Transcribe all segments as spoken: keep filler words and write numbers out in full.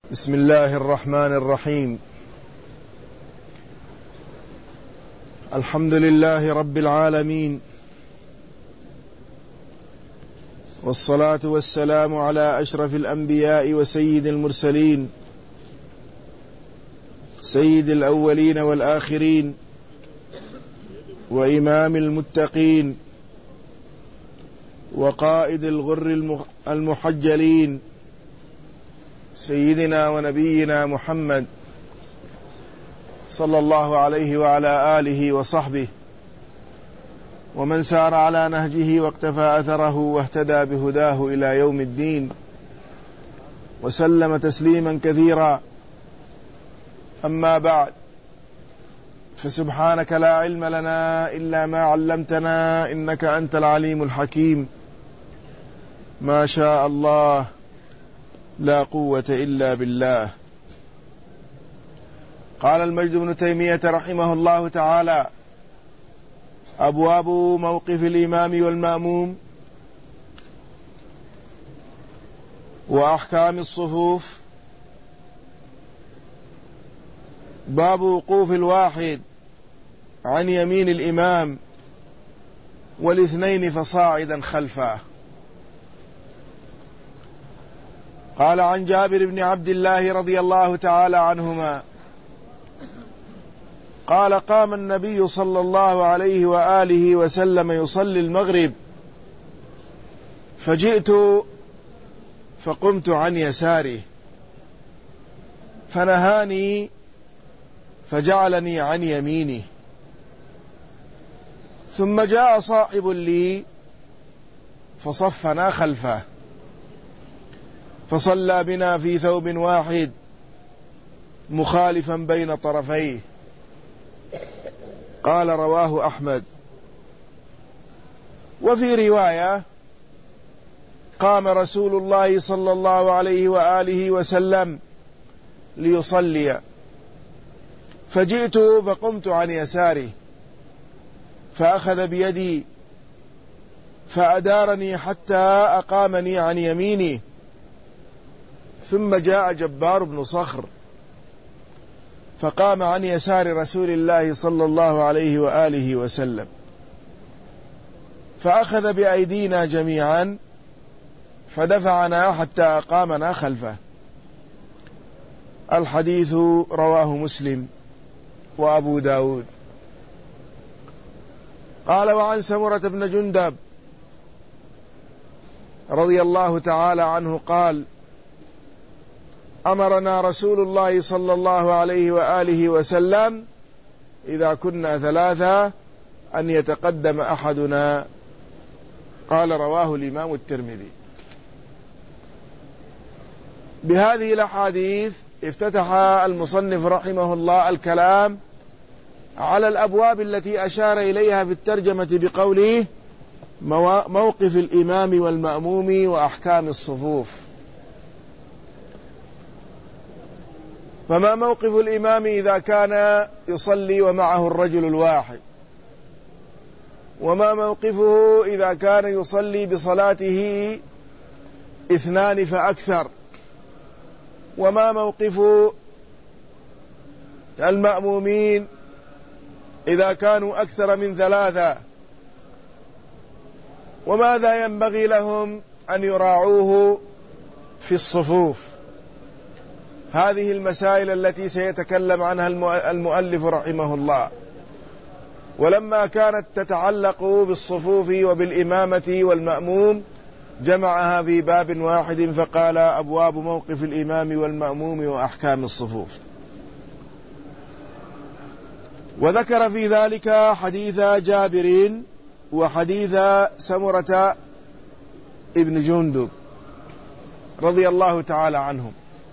بسم الله الرحمن الرحيم. الحمد لله رب العالمين، والصلاة والسلام على أشرف الأنبياء وسيد المرسلين، سيد الأولين والآخرين، وإمام المتقين، وقائد الغر المحجلين، سيدنا ونبينا محمد صلى الله عليه وعلى آله وصحبه ومن سار على نهجه واقتفى أثره واهتدى بهداه إلى يوم الدين، وسلم تسليما كثيرا. أما بعد، فسبحانك لا علم لنا إلا ما علمتنا إنك أنت العليم الحكيم. ما شاء الله لا قوة إلا بالله. قال المجد بن تيمية رحمه الله تعالى: أبواب موقف الإمام والمأموم وأحكام الصفوف. باب وقوف الواحد عن يمين الإمام والاثنين فصاعدا خلفه. قال عن جابر بن عبد الله رضي الله تعالى عنهما قال: قام النبي صلى الله عليه وآله وسلم يصلي المغرب، فجئت فقمت عن يساره فنهاني فجعلني عن يمينه، ثم جاء صاحب لي فصفنا خلفه، فصلى بنا في ثوب واحد مخالفا بين طرفيه. قال: رواه أحمد. وفي رواية: قام رسول الله صلى الله عليه وآله وسلم ليصلي، فجئت فقمت عن يساره فأخذ بيدي فأدارني حتى أقامني عن يميني، ثم جاء جبار بن صخر فقام عن يسار رسول الله صلى الله عليه وآله وسلم، فأخذ بأيدينا جميعا فدفعنا حتى أقامنا خلفه. الحديث رواه مسلم وأبو داود. قال: وعن سمرة بن جندب رضي الله تعالى عنه قال: أمرنا رسول الله صلى الله عليه وآله وسلم إذا كنا ثلاثة أن يتقدم أحدنا. قال: رواه الإمام الترمذي. بهذه الأحاديث افتتح المصنف رحمه الله الكلام على الأبواب التي أشار إليها في الترجمة بقوله: موقف الإمام والمأموم وأحكام الصفوف. فما موقف الإمام إذا كان يصلي ومعه الرجل الواحد؟ وما موقفه إذا كان يصلي بصلاته اثنان فأكثر؟ وما موقف المأمومين إذا كانوا أكثر من ثلاثة؟ وماذا ينبغي لهم أن يراعوه في الصفوف؟ هذه المسائل التي سيتكلم عنها المؤلف رحمه الله. ولما كانت تتعلق بالصفوف وبالإمامة والمأموم جمعها في باب واحد، فقال: أبواب موقف الإمام والمأموم وأحكام الصفوف. وذكر في ذلك حديث جابر وحديث سمرة ابن جندب رضي الله تعالى عنهم.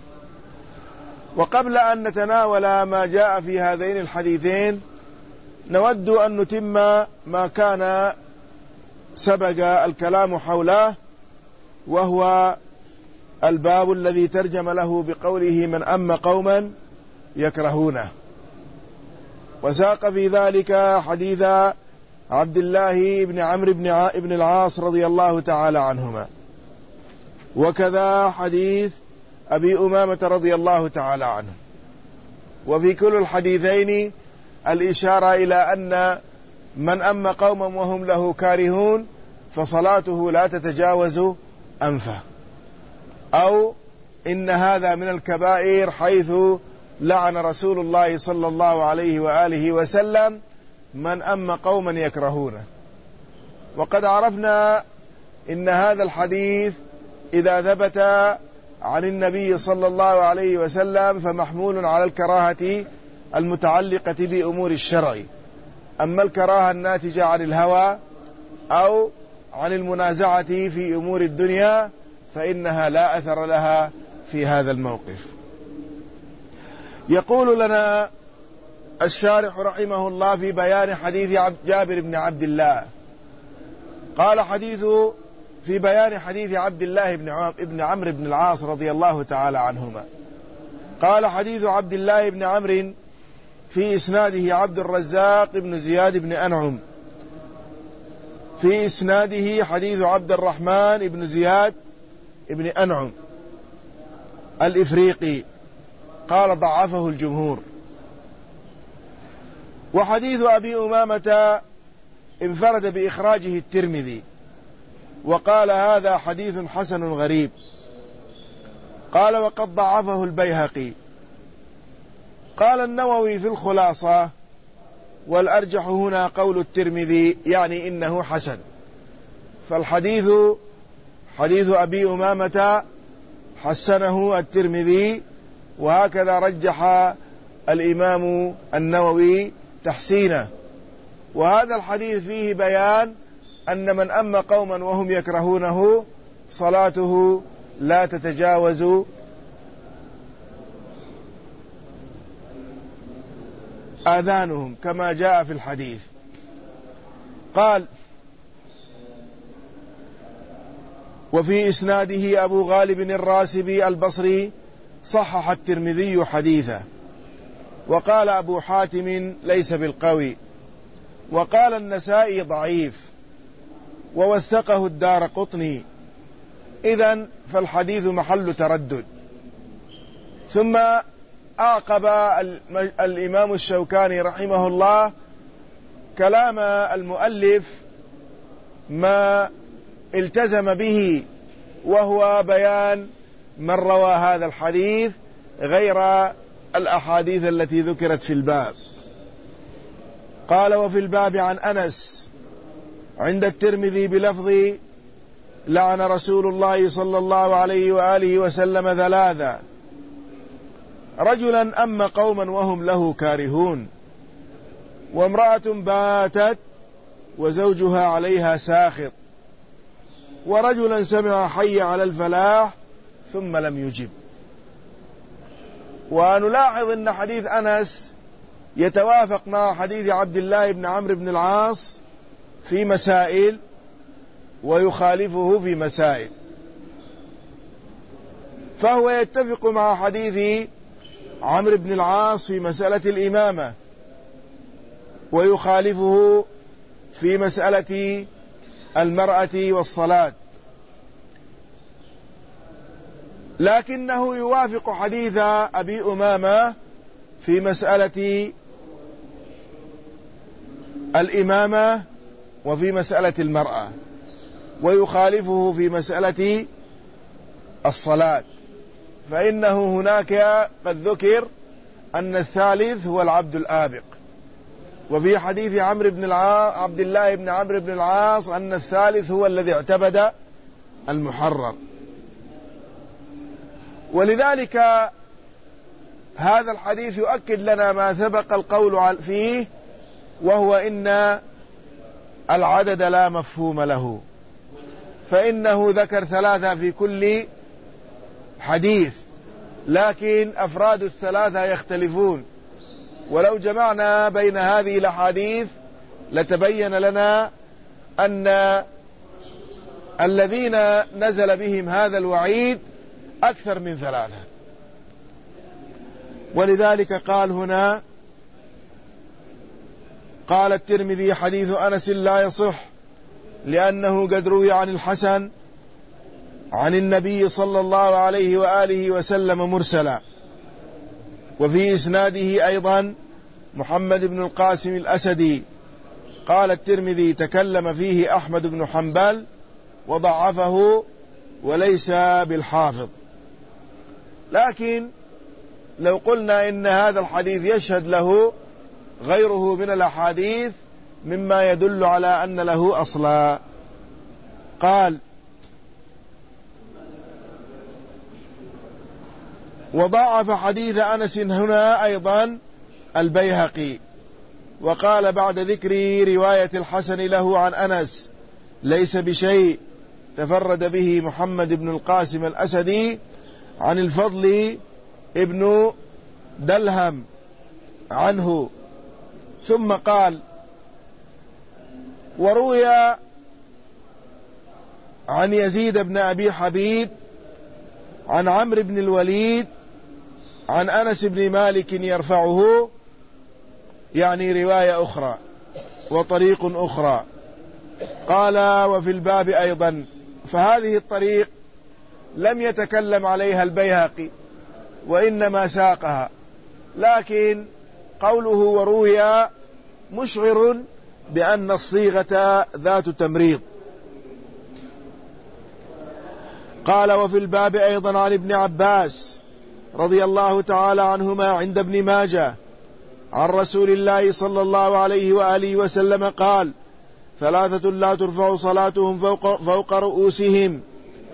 وقبل أن نتناول ما جاء في هذين الحديثين نود أن نتم ما كان سبق الكلام حوله، وهو الباب الذي ترجم له بقوله: من أم قوما يكرهونه. وساق في ذلك حديث عبد الله بن عمرو بن العاص رضي الله تعالى عنهما، وكذا حديث أبي أمامة رضي الله تعالى عنه. وفي كل الحديثين الإشارة إلى أن من أما قوما وهم له كارهون فصلاته لا تتجاوز أنفه، أو إن هذا من الكبائر حيث لعن رسول الله صلى الله عليه وآله وسلم من أما قوما يكرهونه. وقد عرفنا إن هذا الحديث إذا ثبت عن النبي صلى الله عليه وسلم فمحمول على الكراهة المتعلقة بأمور الشرع. أما الكراهة الناتجة عن الهوى أو عن المنازعة في أمور الدنيا فإنها لا أثر لها في هذا الموقف. يقول لنا الشارح رحمه الله في بيان حديث جابر بن عبد الله، قال حديث في بيان حديث عبد الله بن عمرو بن العاص رضي الله تعالى عنهما، قال حديث عبد الله بن عمرو في إسناده عبد الرزاق بن زياد بن أنعم، في إسناده حديث عبد الرحمن بن زياد بن أنعم الإفريقي، قال ضعفه الجمهور. وحديث أبي أمامة انفرد بإخراجه الترمذي وقال هذا حديث حسن غريب. قال وقد ضعفه البيهقي. قال النووي في الخلاصة والأرجح هنا قول الترمذي، يعني إنه حسن. فالحديث حديث أبي أمامة حسنه الترمذي، وهكذا رجح الإمام النووي تحسينه. وهذا الحديث فيه بيان أن من أما قوما وهم يكرهونه صلاته لا تتجاوز آذانهم كما جاء في الحديث. قال وفي إسناده أبو غالب الراسبي البصري صحح الترمذي حديثه، وقال أبو حاتم ليس بالقوي، وقال النسائي ضعيف، ووثقه الدارقطني. إذن فالحديث محل تردد. ثم أعقب الإمام الشوكاني رحمه الله كلام المؤلف ما التزم به، وهو بيان من روى هذا الحديث غير الأحاديث التي ذكرت في الباب. قال وفي الباب عن أنس عند الترمذي بلفظ لعن رسول الله صلى الله عليه وآله وسلم ثلاثة: رجلا أما قوما وهم له كارهون، وامرأة باتت وزوجها عليها ساخط، ورجلا سمع حي على الفلاح ثم لم يجب. ونلاحظ أن حديث أنس يتوافق مع حديث عبد الله بن عمرو بن العاص في مسائل ويخالفه في مسائل، فهو يتفق مع حديث عمرو بن العاص في مسألة الإمامة، ويخالفه في مسألة المرأة والصلاة، لكنه يوافق حديث أبي أمامة في مسألة الإمامة وفي مسألة المرأة، ويخالفه في مسألة الصلاة، فإنه هناك قد ذكر أن الثالث هو العبد الآبق، وفي حديث عمرو بن العاص عبد الله بن عمرو بن العاص أن الثالث هو الذي اعتبد المحرر. ولذلك هذا الحديث يؤكد لنا ما سبق القول فيه، وهو إن العدد لا مفهوم له، فإنه ذكر ثلاثة في كل حديث، لكن أفراد الثلاثة يختلفون، ولو جمعنا بين هذه الأحاديث لتبين لنا أن الذين نزل بهم هذا الوعيد أكثر من ثلاثة. ولذلك قال هنا قال الترمذي حديث أنس لا يصح لأنه قد روي عن الحسن عن النبي صلى الله عليه وآله وسلم مرسلا. وفي إسناده أيضا محمد بن القاسم الأسدي. قال الترمذي تكلم فيه أحمد بن حنبل وضعفه وليس بالحافظ. لكن لو قلنا إن هذا الحديث يشهد له غيره من الأحاديث مما يدل على أن له أصلا. قال وضعف حديث أنس هنا أيضا البيهقي، وقال بعد ذكر رواية الحسن له عن أنس ليس بشيء تفرد به محمد بن القاسم الأسدي عن الفضل ابن دلهم عنه. ثم قال وروي عن يزيد بن أبي حبيب عن عمرو بن الوليد عن أنس بن مالك يرفعه، يعني رواية أخرى وطريق أخرى. قال وفي الباب أيضا، فهذه الطريق لم يتكلم عليها البيهقي وإنما ساقها، لكن قوله وروي مشعر بأن الصيغة ذات تمريض. قال وفي الباب أيضا عن ابن عباس رضي الله تعالى عنهما عند ابن ماجه عن رسول الله صلى الله عليه وآله وسلم قال ثلاثة لا ترفع صلاتهم فوق, فوق رؤوسهم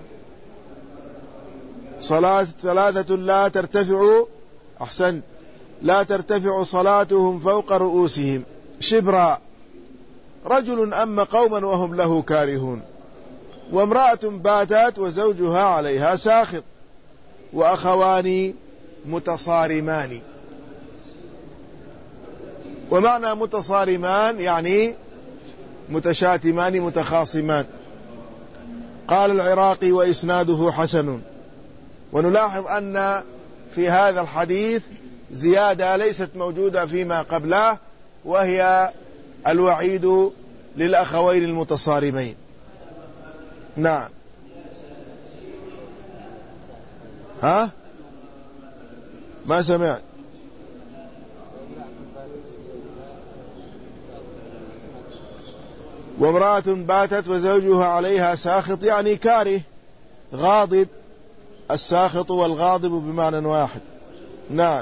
صلاة ثلاثة لا ترتفع أحسن لا ترتفع صلاتهم فوق رؤوسهم شبرا، رجل أما قوما وهم له كارهون، وامرأة باتت وزوجها عليها ساخط، وأخوان متصارمان. ومعنى متصارمان يعني متشاتمان متخاصمان. قال العراقي وإسناده حسن. ونلاحظ أن في هذا الحديث زيادة ليست موجودة فيما قبله، وهي الوعيد للأخوين المتصارمين. نعم. ها ما سمعت. وامرأة باتت وزوجها عليها ساخط، يعني كاره غاضب. الساخط والغاضب بمعنى واحد. نعم.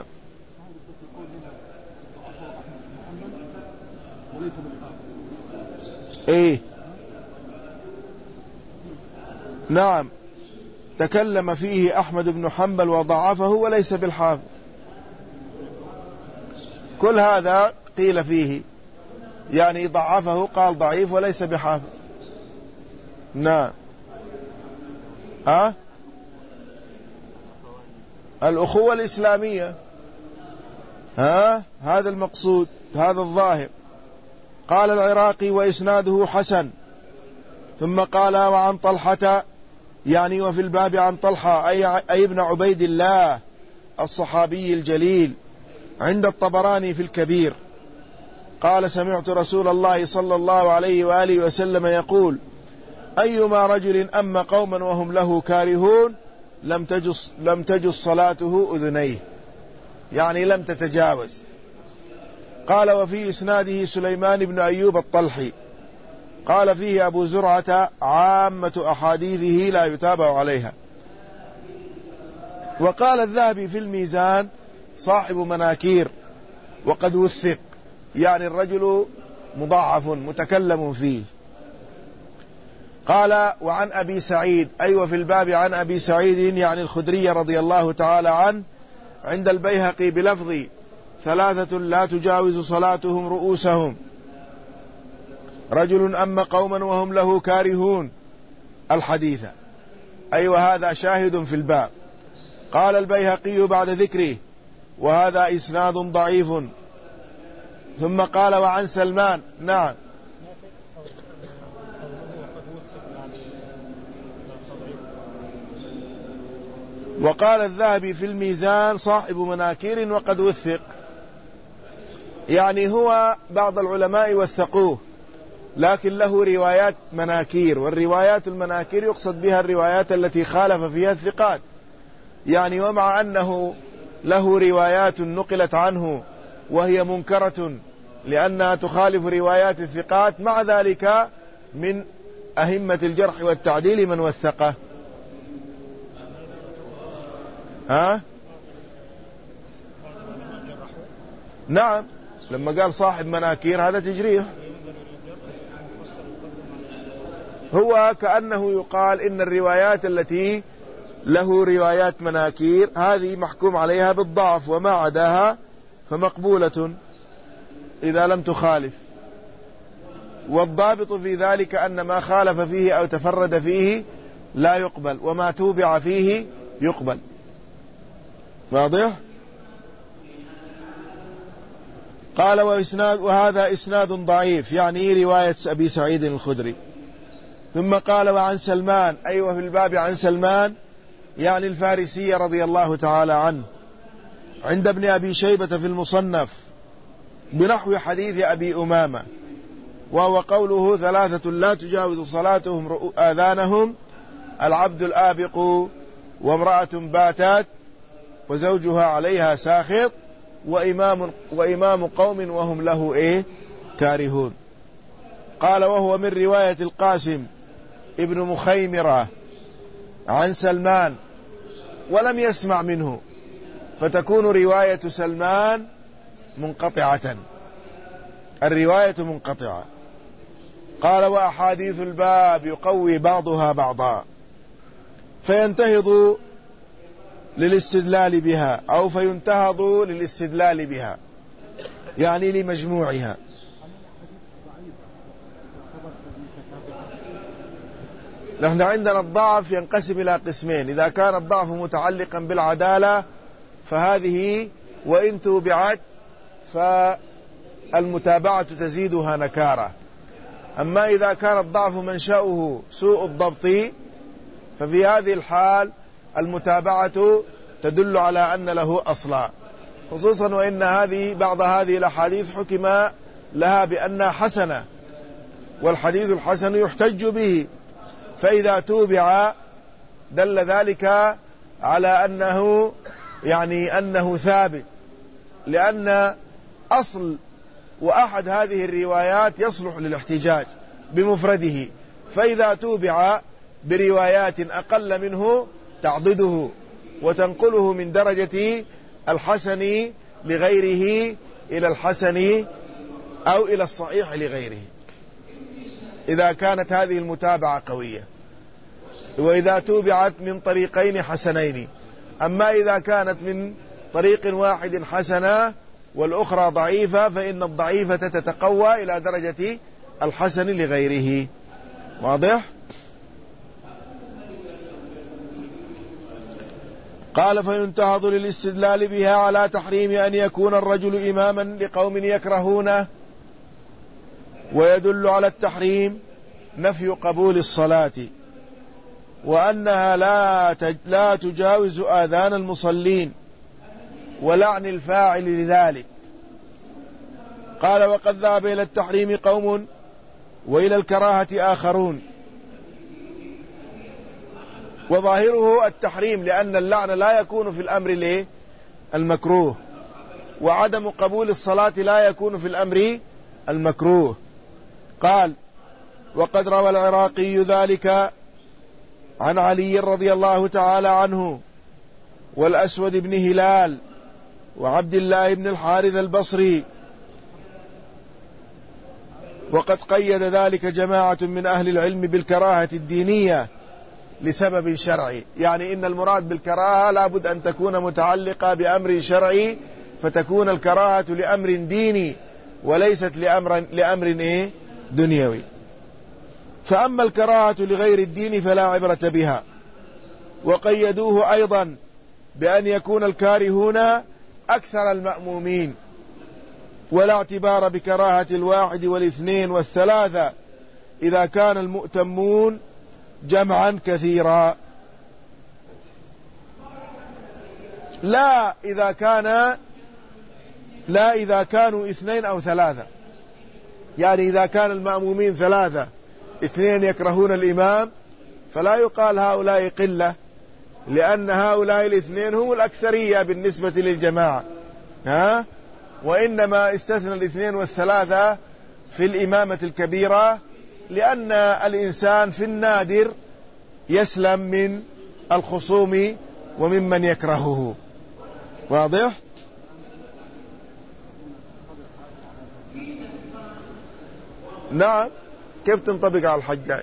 ايه نعم، تكلم فيه أحمد بن حنبل وضعفه وليس بالحافظ. كل هذا قيل فيه، يعني ضعفه قال ضعيف وليس بحافظ. نعم. ها الأخوة الإسلامية، ها هذا المقصود، هذا الظاهر. قال العراقي وإسناده حسن. ثم قال وعن طلحة، يعني وفي الباب عن طلحة أي, أي ابن عبيد الله الصحابي الجليل عند الطبراني في الكبير قال سمعت رسول الله صلى الله عليه وآله وسلم يقول أيما رجل أما قوما وهم له كارهون لم تجس, لم تجس صلاته أذنيه، يعني لم تتجاوز. قال وفي إسناده سليمان بن أيوب الطلحي. قال فيه أبو زرعة عامة أحاديثه لا يتابع عليها. وقال الذهبي في الميزان صاحب مناكير وقد وثق، يعني الرجل مضاعف متكلم فيه. قال وعن أبي سعيد، أيوة في الباب عن أبي سعيد يعني الخدري رضي الله تعالى عنه عند البيهقي بلفظ ثلاثة لا تجاوز صلاتهم رؤوسهم، رجل أما قوما وهم له كارهون الحديث. أيوة هذا شاهد في الباب. قال البيهقي بعد ذكره وهذا إسناد ضعيف. ثم قال وعن سلمان. نعم. وقال الذهبي في الميزان صاحب مناكير وقد وثق، يعني هو بعض العلماء وثقوه لكن له روايات مناكير، والروايات المناكير يقصد بها الروايات التي خالف فيها الثقات. يعني ومع أنه له روايات نقلت عنه وهي منكرة لأنها تخالف روايات الثقات، مع ذلك من أهمة الجرح والتعديل من وثقه. ها؟ نعم، لما قال صاحب مناكير هذا تجريح. هو كأنه يقال إن الروايات التي له روايات مناكير هذه محكوم عليها بالضعف، وما عداها فمقبولة إذا لم تخالف. والضابط في ذلك أن ما خالف فيه أو تفرد فيه لا يقبل، وما توبع فيه يقبل. واضح؟ قال وإسناد وهذا إسناد ضعيف، يعني رواية أبي سعيد الخدري. ثم قال وعن سلمان، أيوة في الباب عن سلمان يعني الفارسي رضي الله تعالى عنه، عند ابن أبي شيبة في المصنف بنحو حديث أبي أمامة، وهو قوله ثلاثة لا تجاوز صلاتهم آذانهم: العبد الآبق، وامرأة باتت وزوجها عليها ساخط، وإمام, وإمام قوم وهم له إيه كارهون. قال وهو من رواية القاسم ابن مخيمرة عن سلمان ولم يسمع منه، فتكون رواية سلمان منقطعة، الرواية منقطعة. قال وأحاديث الباب يقوي بعضها بعضا، فينتهض للاستدلال بها أو فينتهض للاستدلال بها، يعني لمجموعها. نحن عندنا الضعف ينقسم إلى قسمين: إذا كان الضعف متعلقا بالعدالة فهذه وإن توبعت فالمتابعة تزيدها نكارة. أما إذا كان الضعف منشأه سوء الضبط ففي هذه الحال المتابعة تدل على أن له أصلا، خصوصا وإن هذه بعض هذه الأحاديث حكم لها بأنها حسنة، والحديث الحسن يحتج به، فإذا توبع دل ذلك على أنه يعني أنه ثابت، لأن أصل وأحد هذه الروايات يصلح للاحتجاج بمفرده، فإذا توبع بروايات أقل منه تعضده وتنقله من درجة الحسن لغيره إلى الحسن أو إلى الصحيح لغيره، إذا كانت هذه المتابعة قوية، وإذا توبعت من طريقين حسنين. أما إذا كانت من طريق واحد حسنة والأخرى ضعيفة فإن الضعيفة تتقوى إلى درجة الحسن لغيره. واضح؟ قال فينتهض للاستدلال بها على تحريم أن يكون الرجل إماما لقوم يكرهونه، ويدل على التحريم نفي قبول الصلاة، وأنها لا لا تجاوز آذان المصلين، ولعن الفاعل لذلك. قال وقد ذهب إلى التحريم قوم وإلى الكراهة آخرون، وظاهره التحريم لأن اللعن لا يكون في الأمر ليه المكروه، وعدم قبول الصلاة لا يكون في الأمر المكروه. قال وقد روى العراقي ذلك عن علي رضي الله تعالى عنه والأسود بن هلال وعبد الله بن الحارث البصري، وقد قيد ذلك جماعة من أهل العلم بالكراهة الدينية لسبب شرعي، يعني إن المراد بالكراهة لابد أن تكون متعلقة بأمر شرعي، فتكون الكراهة لأمر ديني وليست لأمر, لأمر إيه دنيوي. فأما الكراهة لغير الدين فلا عبرة بها. وقيدوه أيضا بأن يكون الكارهون أكثر المأمومين، ولا اعتبار بكراهة الواحد والاثنين والثلاثة إذا كان المؤتمون جمعا كثيرا، لا إذا كان لا إذا كانوا اثنين أو ثلاثة، يعني إذا كان المأمومين ثلاثة اثنين يكرهون الإمام فلا يقال هؤلاء قلة، لأن هؤلاء الاثنين هم الأكثرية بالنسبة للجماعة، ها؟ وإنما استثنى الاثنين والثلاثة في الإمامة الكبيرة، لأن الإنسان في النادر يسلم من الخصوم وممن يكرهه. واضح؟ نعم. كيف تنطبق على الحجاج؟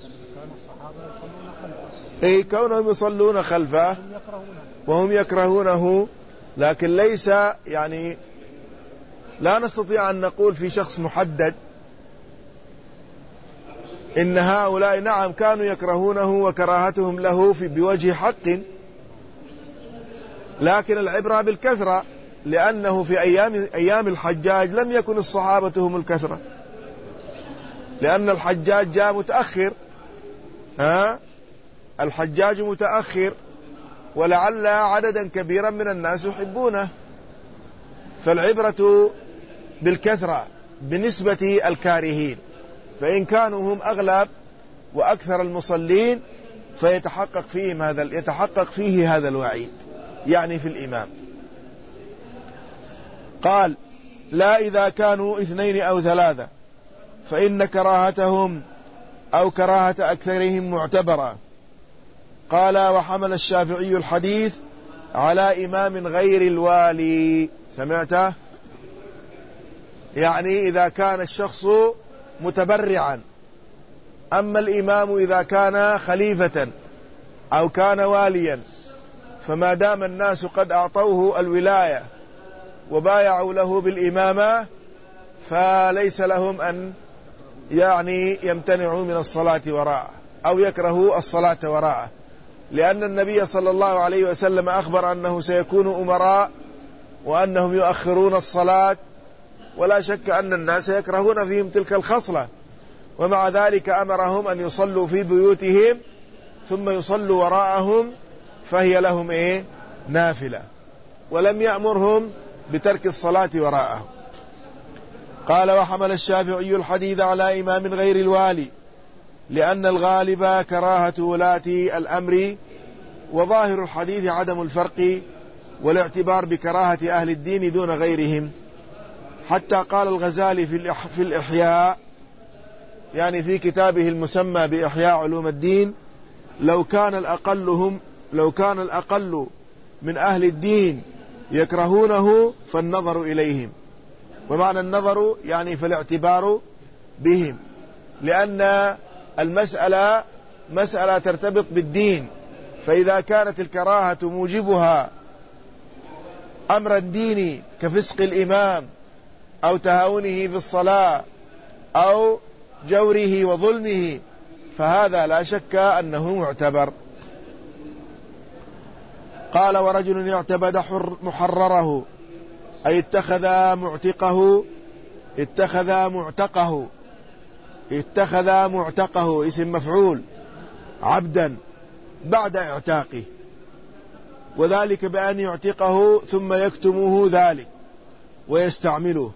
اي كونهم يصلون خلفه وهم يكرهونه، لكن ليس يعني لا نستطيع أن نقول في شخص محدد إن هؤلاء نعم كانوا يكرهونه وكراهتهم له في بوجه حق، لكن العبرة بالكثرة، لأنه في أيام أيام الحجاج لم يكن الصحابة هم الكثرة، لأن الحجاج جاء متأخر، ها؟ الحجاج متأخر، ولعل عددا كبيرا من الناس يحبونه، فالعبرة بالكثرة بنسبة الكارهين، فإن كانوا هم أغلب وأكثر المصلين فيتحقق فيهم هذا يتحقق فيه هذا الوعيد، يعني في الإمام. قال: لا إذا كانوا اثنين أو ثلاثة فإن كراهتهم أو كراهة أكثرهم معتبرة. قال: وحمل الشافعي الحديث على إمام غير الوالي. سمعته؟ يعني إذا كان الشخص متبرعا، أما الإمام إذا كان خليفة أو كان واليا فما دام الناس قد أعطوه الولاية وبايعوا له بالإمامة فليس لهم أن يعني يمتنعوا من الصلاة وراءه أو يكرهوا الصلاة وراءه، لأن النبي صلى الله عليه وسلم أخبر أنه سيكون أمراء وأنهم يؤخرون الصلاة، ولا شك أن الناس يكرهون فيهم تلك الخصلة، ومع ذلك أمرهم أن يصلوا في بيوتهم ثم يصلوا وراءهم، فهي لهم إيه؟ نافلة، ولم يأمرهم بترك الصلاة وراءهم. قال: وحمل الشافعي الحديث على إمام غير الوالي لأن الغالب كراهة ولاة الأمر، وظاهر الحديث عدم الفرق والاعتبار بكراهة أهل الدين دون غيرهم، حتى قال الغزالي في الإحياء، يعني في كتابه المسمى بإحياء علوم الدين: لو كان الأقل هم لو كان الأقل من أهل الدين يكرهونه فالنظر إليهم، ومعنى النظر يعني فالاعتبار بهم، لأن المسألة مسألة ترتبط بالدين، فإذا كانت الكراهة موجبها أمر الدين كفسق الإمام أو تهاونه في الصلاة أو جوره وظلمه فهذا لا شك أنه معتبر. قال: ورجل يعتبد محرره أي اتخذ معتقه اتخذ معتقه اتخذ معتقه اسم مفعول عبدا بعد اعتاقه، وذلك بأن يعتقه ثم يكتمه ذلك ويستعمله.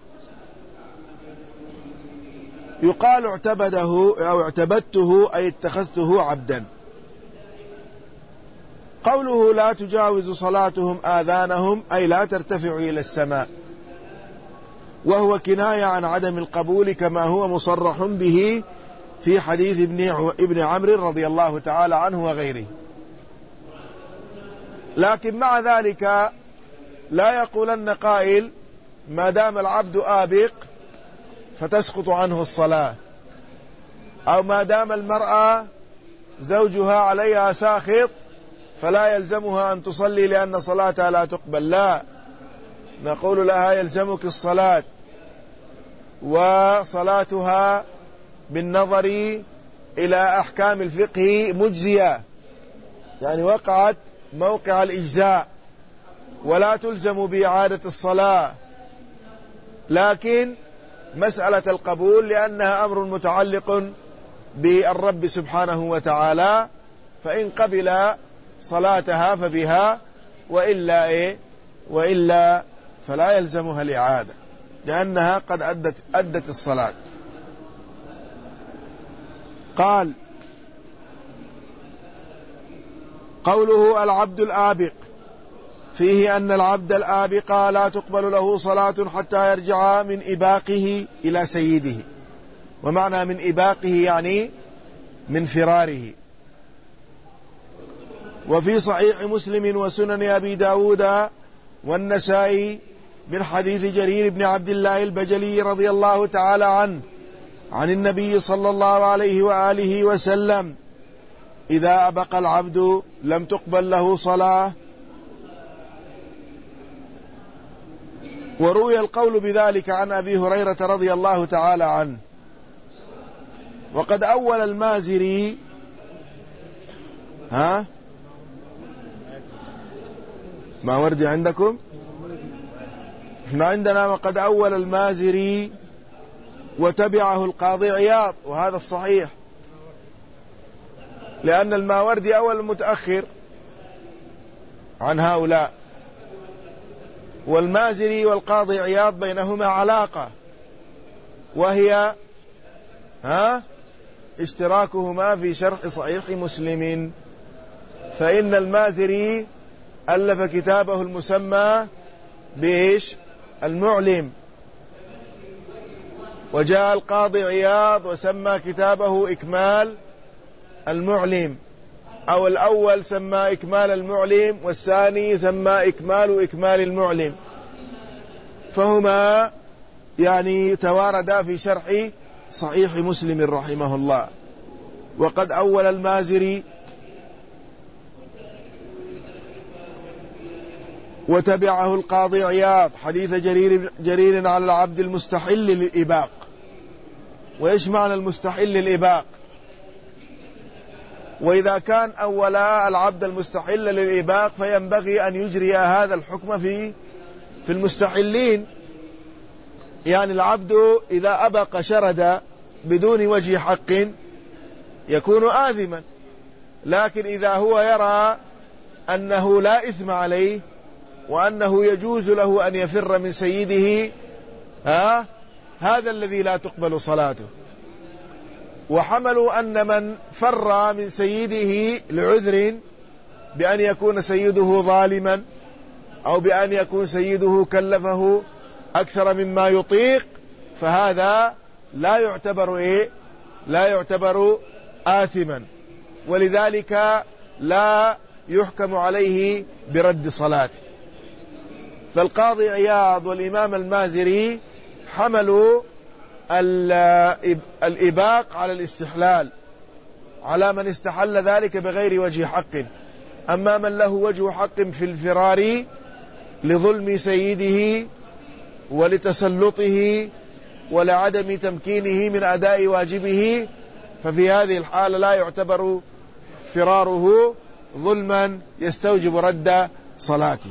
يقال اعتبده أو اعتبدته أي اتخذته عبدا. قوله: لا تجاوز صلاتهم آذانهم أي لا ترتفع إلى السماء، وهو كناية عن عدم القبول كما هو مصرح به في حديث ابن عمرو رضي الله تعالى عنه وغيره. لكن مع ذلك لا يقولن قائل ما دام العبد آبق فتسقط عنه الصلاة، أو ما دام المرأة زوجها عليها ساخط فلا يلزمها أن تصلي لأن صلاتها لا تقبل. لا، نقول لها يلزمك الصلاة، وصلاتها بالنظر إلى أحكام الفقه مجزية، يعني وقعت موقع الإجزاء ولا تلزم بإعادة الصلاة، لكن مسألة القبول لأنها أمر متعلق بالرب سبحانه وتعالى، فإن قبل صلاتها فبها، وإلا إيه وإلا فلا يلزمها الإعادة لأنها قد أدت, أدت الصلاة. قال: قوله العبد الآبق، فيه أن العبد الآبق لا تقبل له صلاة حتى يرجع من إباقه إلى سيده. ومعنى من إباقه يعني من فراره. وفي صحيح مسلم وسنن أبي داود والنسائي من حديث جرير بن عبد الله البجلي رضي الله تعالى عنه عن النبي صلى الله عليه وآله وسلم: إذا أبق العبد لم تقبل له صلاة. وروي القول بذلك عن أبي هريرة رضي الله تعالى عنه. وقد أول المازري ها ما وردي عندكم؟ احنا عندنا وقد أول المازري وتبعه القاضي عياض، وهذا الصحيح، لأن الماوردي أول متأخر عن هؤلاء، والمازري والقاضي عياض بينهما علاقة، وهي ها اشتراكهما في شرح صحيح مسلم. فإن المازري ألف كتابه المسمى بإيش؟ المعلم. وجاء القاضي عياض وسمى كتابه إكمال المعلم، أو الأول سمى إكمال المعلم والثاني سمى إكمال إكمال المعلم، فهما يعني تواردا في شرح صحيح مسلم رحمه الله. وقد أول المازري وتبعه القاضي عياض حديث جرير, جرير على العبد المستحل للإباق. وإيش معنى المستحل للإباق؟ وإذا كان أولا العبد المستحل للإباق فينبغي أن يجري هذا الحكم في في المستحلين. يعني العبد إذا أبق شرد بدون وجه حق يكون آثما، لكن إذا هو يرى أنه لا إثم عليه وأنه يجوز له أن يفر من سيده، ها هذا الذي لا تقبل صلاته. وحملوا أن من فر من سيده لعذر، بأن يكون سيده ظالما أو بأن يكون سيده كلفه أكثر مما يطيق، فهذا لا يعتبر إيه؟ لا يعتبر آثما، ولذلك لا يحكم عليه برد صلاته. فالقاضي عياض والإمام المازري حملوا الإباق على الاستحلال، على من استحل ذلك بغير وجه حق. أما من له وجه حق في الفرار لظلم سيده ولتسلطه ولعدم تمكينه من أداء واجبه، ففي هذه الحالة لا يعتبر فراره ظلما يستوجب رد صلاته.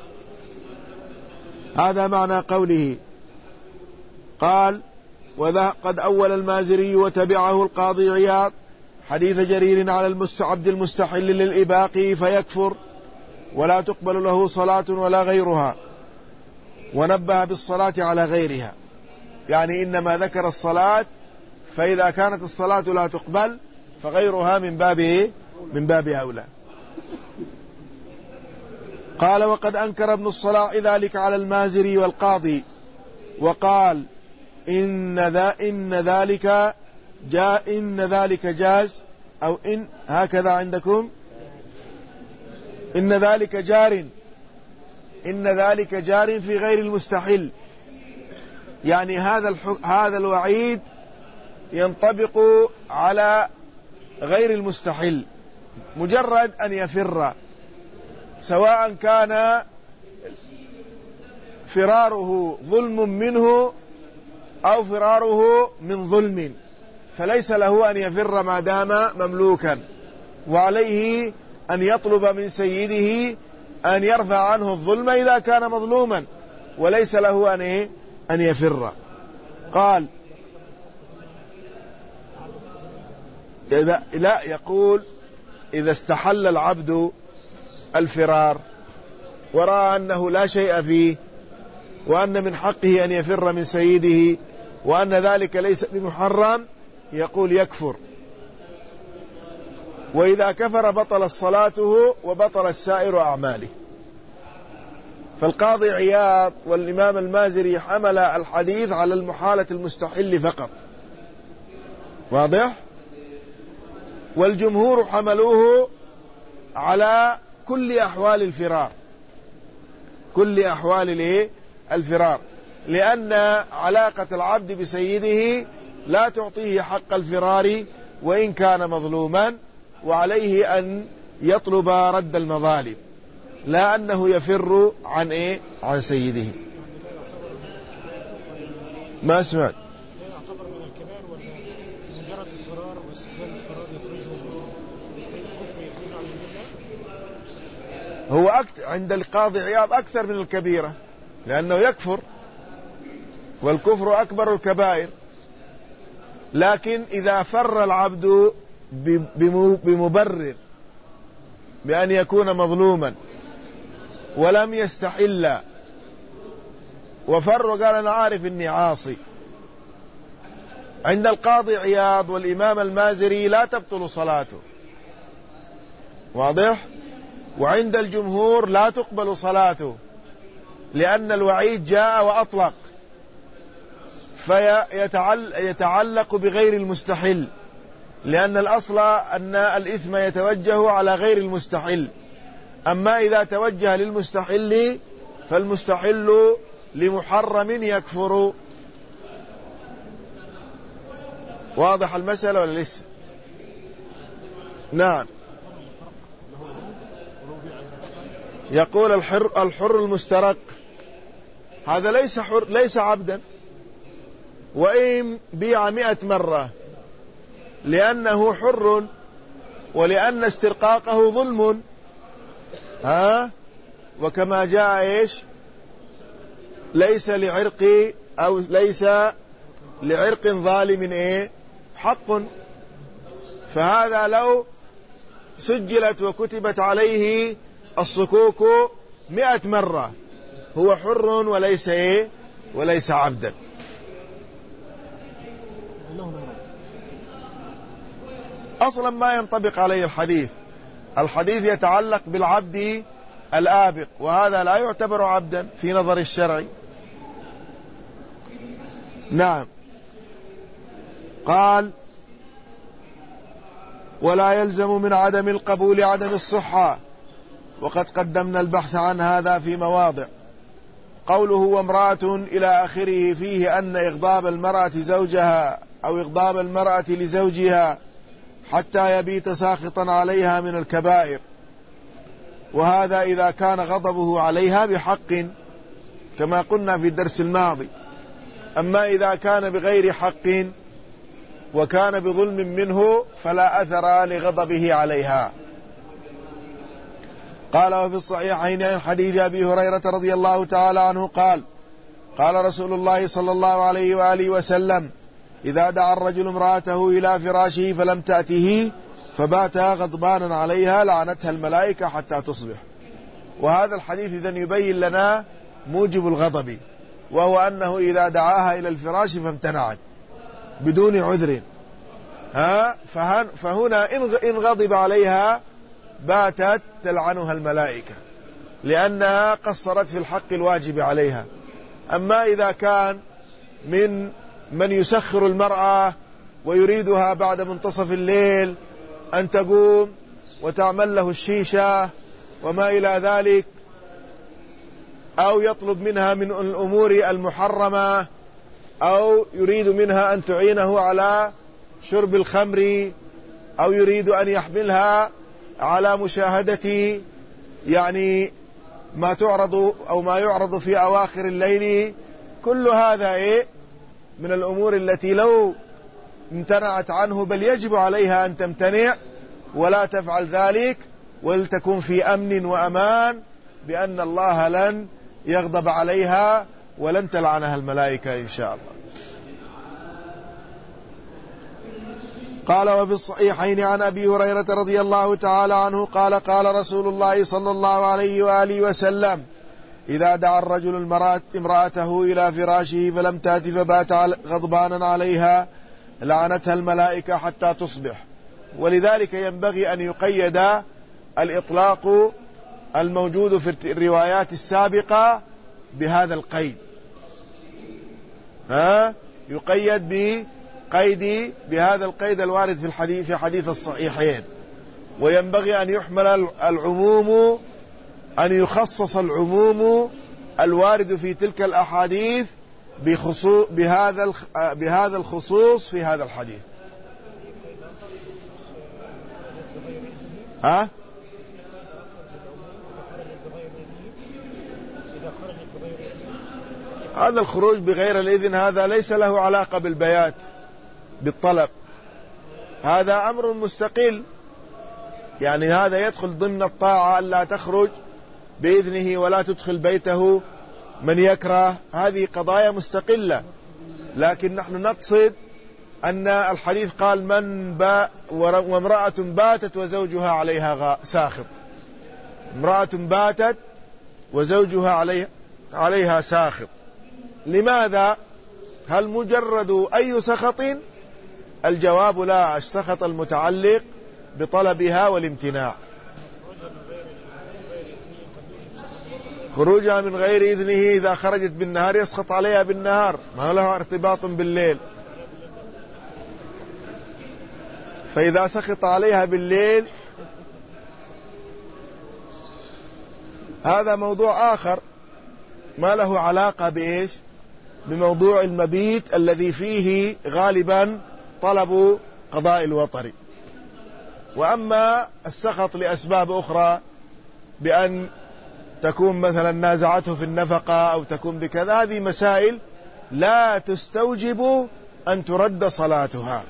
هذا معنى قوله. قال: وقد أول المازري وتبعه القاضي عياض حديث جرير على المستعبد المستحل للإباق فيكفر ولا تقبل له صلاة ولا غيرها، ونبه بالصلاة على غيرها. يعني إنما ذكر الصلاة، فإذا كانت الصلاة لا تقبل فغيرها من باب من باب أولى. قال: وقد أنكر ابن الصلاح ذلك على المازري والقاضي، وقال: إن ذا إن ذلك جاء إن ذلك جاز، أو إن هكذا عندكم إن ذلك جار إن ذلك جار في غير المستحل. يعني هذا هذا الوعيد ينطبق على غير المستحل، مجرد أن يفر، سواء كان فراره ظلم منه أو فراره من ظلم، فليس له أن يفر ما دام مملوكا، وعليه أن يطلب من سيده أن يرفع عنه الظلم إذا كان مظلوما، وليس له أن أن يفر. قال: إذا لا يقول إذا استحل العبد الفرار ورأى أنه لا شيء فيه، وأن من حقه أن يفر من سيده، وأن ذلك ليس بمحرم، يقول يكفر وإذا كفر بطل صلاته وبطل سائر أعماله. فالقاضي عياض والإمام المازري حمل الحديث على المحالة المستحل فقط، واضح؟ والجمهور حملوه على كل أحوال الفرار، كل أحوال الفرار، لأن علاقة العبد بسيده لا تعطيه حق الفرار وإن كان مظلوما، وعليه أن يطلب رد المظالم، لا أنه يفر عن إيه؟ عن سيده. ما سمعت. يعتبر من الكبائر ولا مجرد الفرار واستخدام الفرار يخرجه الكفر يخرجه عن المله؟ هو أكت... عند القاضي عياض أكثر من الكبيرة، لأنه يكفر، والكفر أكبر الكبائر. لكن إذا فر العبد بمبرر بأن يكون مظلوما ولم يستحل وفر وقال أنا عارف إني عاصي، عند القاضي عياض والإمام المازري لا تبطل صلاته، واضح؟ وعند الجمهور لا تقبل صلاته، لأن الوعيد جاء وأطلق، فيتعلق بغير المستحل، لأن الأصل أن الإثم يتوجه على غير المستحل. أما إذا توجه للمستحل فالمستحل لمحرم يكفر. واضح المسألة ولا لسه؟ نعم. يقول الحر, الحر المسترق هذا ليس حر، ليس عبدا، وإن بيع مئة مرة، لأنه حر، ولأن استرقاقه ظلم. ها؟ وكما جاء إيش؟ ليس لعرق أو ليس لعرق ظالم إيه؟ حق. فهذا لو سجلت وكتبت عليه الصكوك مئة مرة هو حر وليس إيه؟ وليس عبدا. أصلا ما ينطبق عليه الحديث، الحديث يتعلق بالعبد الآبق، وهذا لا يعتبر عبدا في نظر الشرع. نعم. قال ولا يلزم من عدم القبول عدم الصحة، وقد قدمنا البحث عن هذا في مواضع. قوله وامرأة إلى آخره فيه أن إغضاب المرأة زوجها أو إغضاب المرأة لزوجها حتى يبيت ساخطا عليها من الكبائر، وهذا إذا كان غضبه عليها بحق كما قلنا في الدرس الماضي. أما إذا كان بغير حق وكان بظلم منه فلا أثر لغضبه عليها. قال وفي الصحيحين عن حديث أبي هريرة رضي الله تعالى عنه قال قال رسول الله صلى الله عليه وآله وسلم إذا دعا الرجل امرأته إلى فراشه فلم تأته فبات غضبانا عليها لعنتها الملائكة حتى تصبح. وهذا الحديث إذن يبين لنا موجب الغضب، وهو أنه إذا دعاها إلى الفراش فامتنعت بدون عذر، ها فهنا إن غضب عليها باتت تلعنها الملائكة لأنها قصرت في الحق الواجب عليها. أما إذا كان من من يسخر المرأة ويريدها بعد منتصف الليل أن تقوم وتعمل له الشيشة وما إلى ذلك، أو يطلب منها من الأمور المحرمة، أو يريد منها أن تعينه على شرب الخمر، أو يريد أن يحملها على مشاهدة يعني ما تعرض أو ما يعرض في أواخر الليل، كل هذا إيه من الأمور التي لو امتنعت عنه بل يجب عليها أن تمتنع ولا تفعل ذلك، ولتكون في أمن وأمان بأن الله لن يغضب عليها ولن تلعنها الملائكة إن شاء الله. قال وفي الصحيحين عن أبي هريرة رضي الله تعالى عنه قال قال رسول الله صلى الله عليه وآله وسلم إذا دعا الرجل امرأته إلى فراشه فلم تأت فبات غضبانا عليها لعنتها الملائكة حتى تصبح. ولذلك ينبغي أن يقيد الإطلاق الموجود في الروايات السابقة بهذا القيد، ها يقيد بقيد بهذا القيد الوارد في الحديث في حديث الصحيحين. وينبغي أن يحمل العموم، أن يخصص العموم الوارد في تلك الأحاديث بخصوص بهذا بهذا الخصوص في هذا الحديث. ها هذا الخروج بغير الإذن هذا ليس له علاقة بالبيات بالطلب، هذا أمر مستقل، يعني هذا يدخل ضمن الطاعة ألا تخرج بإذنه ولا تدخل بيته من يكره، هذه قضايا مستقلة. لكن نحن نقصد أن الحديث قال من با وامرأة باتت وزوجها عليها ساخط، امرأة باتت وزوجها عليها, عليها ساخط. لماذا؟ هل مجرد أي سخط؟ الجواب لا، السخط المتعلق بطلبها والامتناع. خروجها من غير إذنه إذا خرجت بالنهار يسخط عليها بالنهار، ما له ارتباط بالليل. فإذا سخط عليها بالليل هذا موضوع آخر ما له علاقة بإيش؟ بموضوع المبيت الذي فيه غالبا طلب قضاء الوطر. وأما السخط لأسباب أخرى، بأن تكون مثلا نازعته في النفقة أو تكون بكذا، هذه مسائل لا تستوجب أن ترد صلاتها.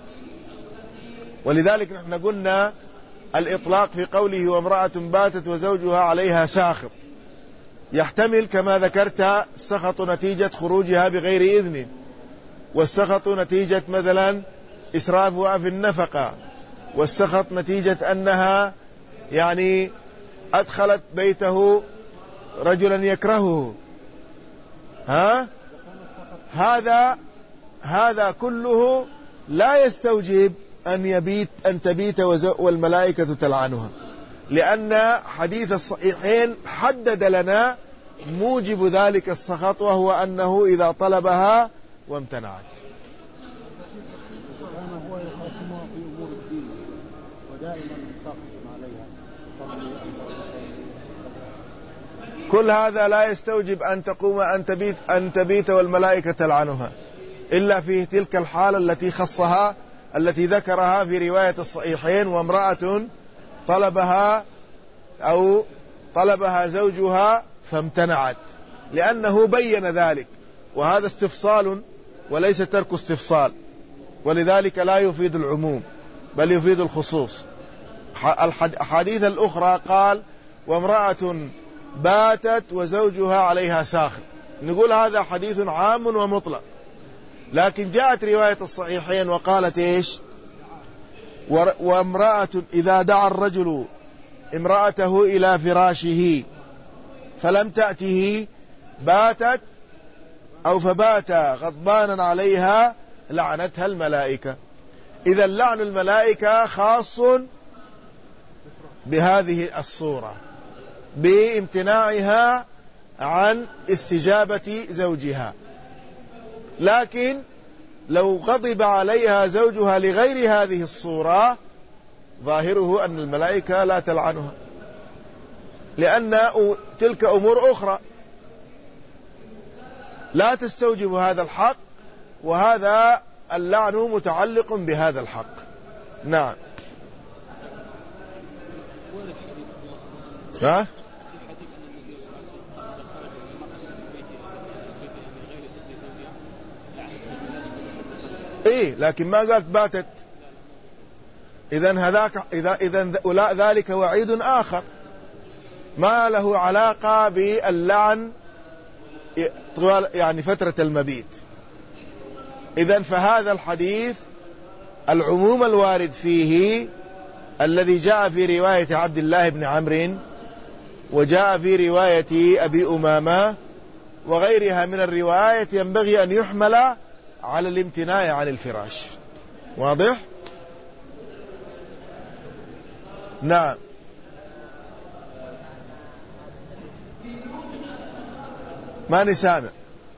ولذلك نحن قلنا الإطلاق في قوله وامرأة باتت وزوجها عليها ساخط يحتمل كما ذكرت السخط نتيجة خروجها بغير إذن، والسخط نتيجة مثلا إسرافها في النفقة، والسخط نتيجة أنها يعني أدخلت بيته رجلا يكرهه. ها هذا هذا كله لا يستوجب أن يبيت أن تبيت والملائكة تلعنها، لأن حديث الصحيحين حدد لنا موجب ذلك السخط، وهو أنه إذا طلبها وامتنعت. هو يخاصمها في أمور الدين ودائما ساخط عليها. كل هذا لا يستوجب أن تقوم أن تبيت أن تبيت والملائكة تلعنها، إلا في تلك الحالة التي خصها التي ذكرها في رواية الصحيحين، وامرأة طلبها أو طلبها زوجها فامتنعت، لأنه بين ذلك، وهذا استفصال وليس ترك استفصال، ولذلك لا يفيد العموم بل يفيد الخصوص. الحديث الأخرى قال وامرأة باتت وزوجها عليها ساخط، نقول هذا حديث عام ومطلق، لكن جاءت رواية الصحيحين وقالت إيش؟ وامرأة إذا دعا الرجل امرأته إلى فراشه فلم تأته باتت أو فبات غضبانا عليها لعنتها الملائكة. إذا لعن الملائكة خاص بهذه الصورة، بامتناعها عن استجابة زوجها. لكن لو غضب عليها زوجها لغير هذه الصورة ظاهره أن الملائكة لا تلعنها، لأن تلك أمور أخرى لا تستوجب هذا الحق، وهذا اللعن متعلق بهذا الحق. نعم. ها؟ إيه، لكن ما قالت باتت. إذن هذاك إذا إذن ذلك وعيد آخر ما له علاقة باللعن طوال يعني فترة المبيت. إذن فهذا الحديث العموم الوارد فيه الذي جاء في رواية عبد الله بن عمرو وجاء في رواية أبي أمامة وغيرها من الروايات ينبغي أن يحمل على الامتناع عن الفراش. واضح؟ نعم. ماني سامع.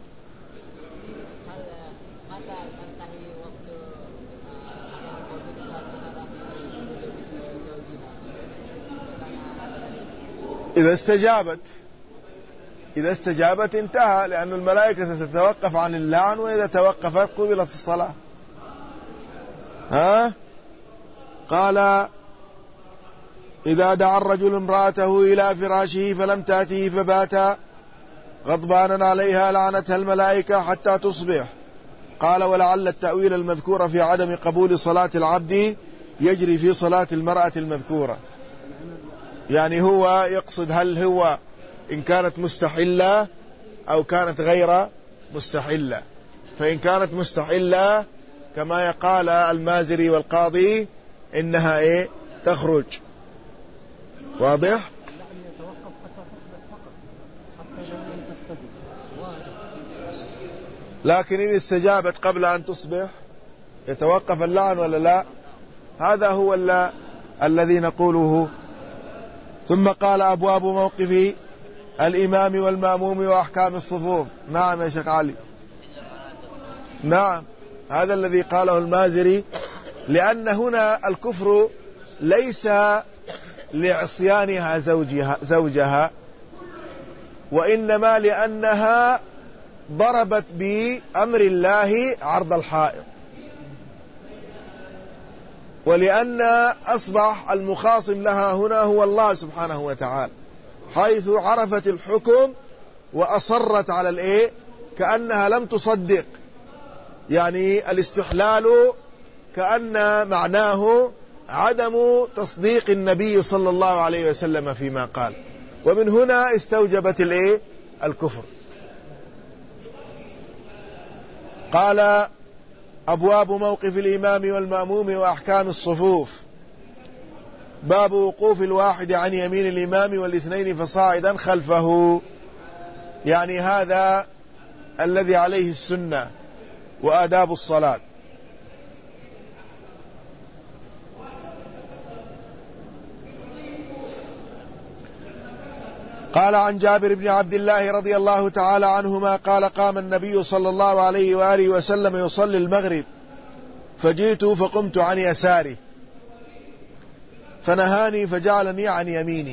إذا استجابت إذا استجابت انتهى، لأن الملائكة ستتوقف عن اللعن، وإذا توقفت قبلت الصلاة. ها؟ قال: إذا دعا الرجل امرأته إلى فراشه فلم تأته فبات غضبانا عليها لعنتها الملائكة حتى تصبح. قال: ولعل التأويل المذكور في عدم قبول صلاة العبد يجري في صلاة المرأة المذكورة. يعني هو يقصد هل هو إن كانت مستحلة أو كانت غير مستحلة. فإن كانت مستحلة كما يقال المازري والقاضي إنها إيه تخرج. واضح؟ لكن إن استجابت قبل أن تصبح يتوقف اللعن ولا لا؟ هذا هو الذي نقوله. ثم قال: أبواب موقف الإمام والمأموم وأحكام الصفوف. نعم يا شيخ علي. نعم، هذا الذي قاله المازري، لأن هنا الكفر ليس لعصيانها زوجها, زوجها وإنما لأنها ضربت بأمر الله عرض الحائط، ولأن أصبح المخاصم لها هنا هو الله سبحانه وتعالى، حيث عرفت الحكم وأصرت على الإيه كأنها لم تصدق. يعني الاستحلال كأن معناه عدم تصديق النبي صلى الله عليه وسلم فيما قال، ومن هنا استوجبت الإيه الكفر. قال: أبواب موقف الإمام والمأموم وأحكام الصفوف. باب وقوف الواحد عن يمين الإمام والاثنين فصاعدا خلفه. يعني هذا الذي عليه السنة وآداب الصلاة. قال: عن جابر بن عبد الله رضي الله تعالى عنهما قال: قام النبي صلى الله عليه وآله وسلم يصلي المغرب، فجئت فقمت عن يساري فنهاني فجعلني عن يميني،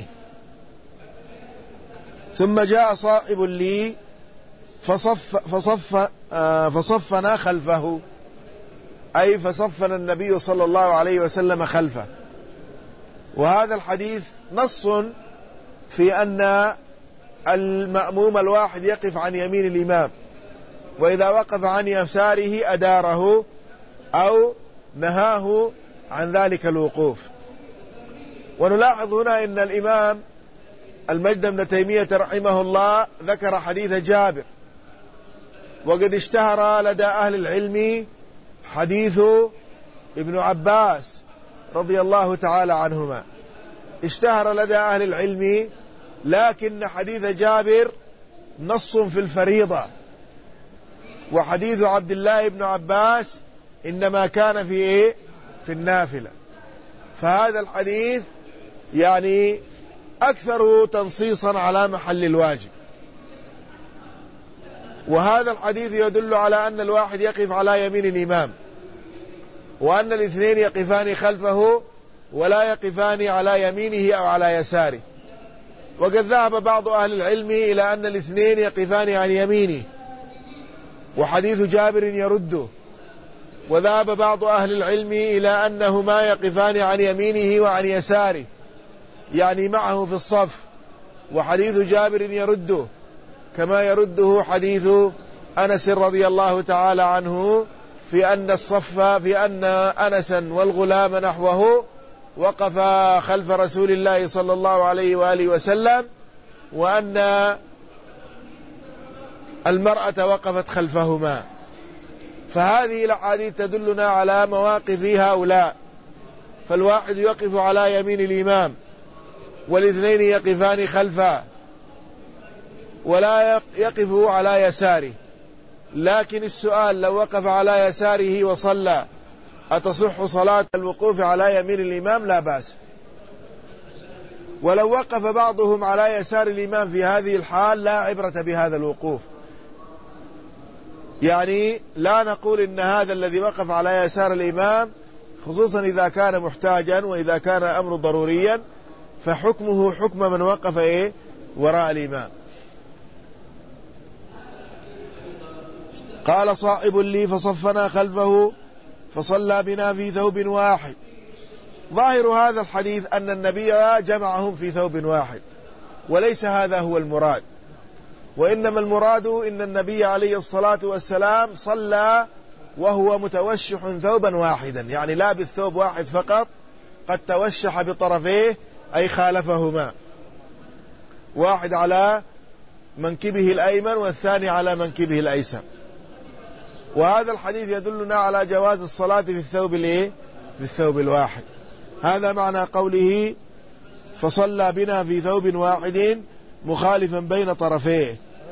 ثم جاء صائب لي فصف فصف آه فصفنا خلفه، أي فصفنا النبي صلى الله عليه وسلم خلفه. وهذا الحديث نص في أن المأموم الواحد يقف عن يمين الإمام، وإذا وقف عن يساره أداره أو نهاه عن ذلك الوقوف. ونلاحظ هنا أن الإمام المجد بن تيمية رحمه الله ذكر حديث جابر، وقد اشتهر لدى أهل العلم حديث ابن عباس رضي الله تعالى عنهما، اشتهر لدى أهل العلم، لكن حديث جابر نص في الفريضة، وحديث عبد الله بن عباس إنما كان في إيه؟ في النافلة. فهذا الحديث يعني أكثر تنصيصا على محل الواجب، وهذا الحديث يدل على أن الواحد يقف على يمين الإمام، وأن الاثنين يقفان خلفه ولا يقفان على يمينه أو على يساره. وقد ذهب بعض أهل العلم إلى أن الاثنين يقفان عن يمينه، وحديث جابر يرده. وذهب بعض أهل العلم إلى أنهما يقفان عن يمينه وعن يساره، يعني معه في الصف، وحديث جابر يرده كما يرده حديث أنس رضي الله تعالى عنه في أن الصف في أن أنسا والغلام نحوه وقف خلف رسول الله صلى الله عليه وآله وسلم، وأن المرأة وقفت خلفهما. فهذه الأحاديث تدلنا على مواقف هؤلاء، فالواحد يقف على يمين الإمام والاثنين يقفان خلفه ولا يقف على يساره. لكن السؤال: لو وقف على يساره وصلى أتصح صلاة الوقوف على يمين الإمام؟ لا بأس، ولو وقف بعضهم على يسار الإمام في هذه الحال لا عبرة بهذا الوقوف، يعني لا نقول إن هذا الذي وقف على يسار الإمام خصوصا إذا كان محتاجا وإذا كان أمر ضروريا فحكمه حكم من وقف إيه وراء الإمام. قال صاحب لي فصفنا خلفه فصلى بنا في ثوب واحد. ظاهر هذا الحديث أن النبي جمعهم في ثوب واحد، وليس هذا هو المراد، وإنما المراد إن النبي عليه الصلاة والسلام صلى وهو متوشح ثوبا واحدا، يعني لابس ثوب واحد فقط قد توشح بطرفيه أي خالفهما، واحد على منكبه الأيمن والثاني على منكبه الأيسر. وهذا الحديث يدلنا على جواز الصلاة في الثوب الايه في الثوب الواحد. هذا معنى قوله فصلى بنا في ثوب واحد مخالفا بين طرفيه.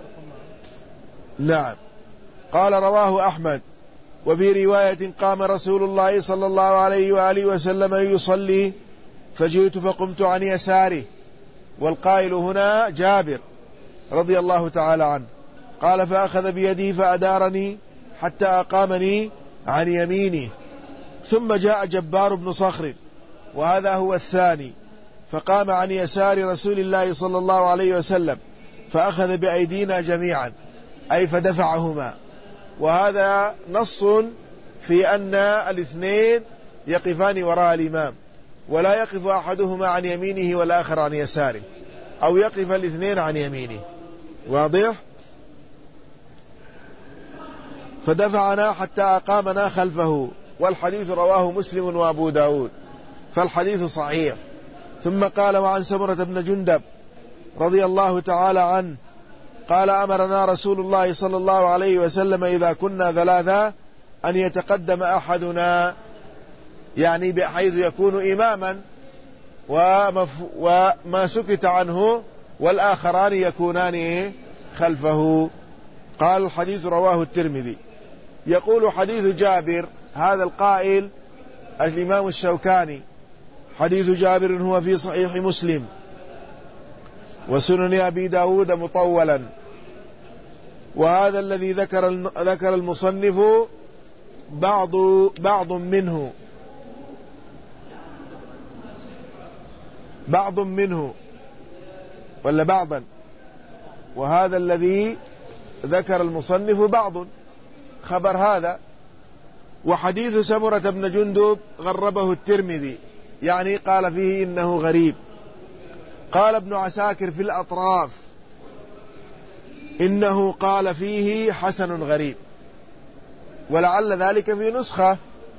نعم. قال رواه أحمد وفي رواية قام رسول الله صلى الله عليه وآله وسلم يصلي فجئت فقمت عن يساره، والقائل هنا جابر رضي الله تعالى عنه. قال فأخذ بيدي فأدارني حتى أقامني عن يمينه، ثم جاء جبار بن صخر وهذا هو الثاني فقام عن يسار رسول الله صلى الله عليه وسلم فأخذ بأيدينا جميعا أي فدفعهما. وهذا نص في أن الاثنين يقفان وراء الإمام، ولا يقف أحدهما عن يمينه والآخر عن يساره، أو يقف الاثنين عن يمينه. واضح؟ فدفعنا حتى أقامنا خلفه، والحديث رواه مسلم وأبو داود، فالحديث صحيح. ثم قال وعن سمرة بن جندب رضي الله تعالى عنه قال أمرنا رسول الله صلى الله عليه وسلم إذا كنا ثلاثة أن يتقدم أحدنا، يعني بحيث يكون إماما وما سكت عنه والآخران يكونان خلفه. قال الحديث رواه الترمذي. يقول حديث جابر هذا القائل الإمام الشوكاني حديث جابر هو في صحيح مسلم وسنن أبي داود مطولا، وهذا الذي ذكر ذكر المصنف بعض بعض منه بعض منه ولا بعضا، وهذا الذي ذكر المصنف بعض خبر هذا. وحديث سمرة بن جندب غربه الترمذي، يعني قال فيه إنه غريب. قال ابن عساكر في الأطراف إنه قال فيه حسن غريب، ولعل ذلك في نسخة.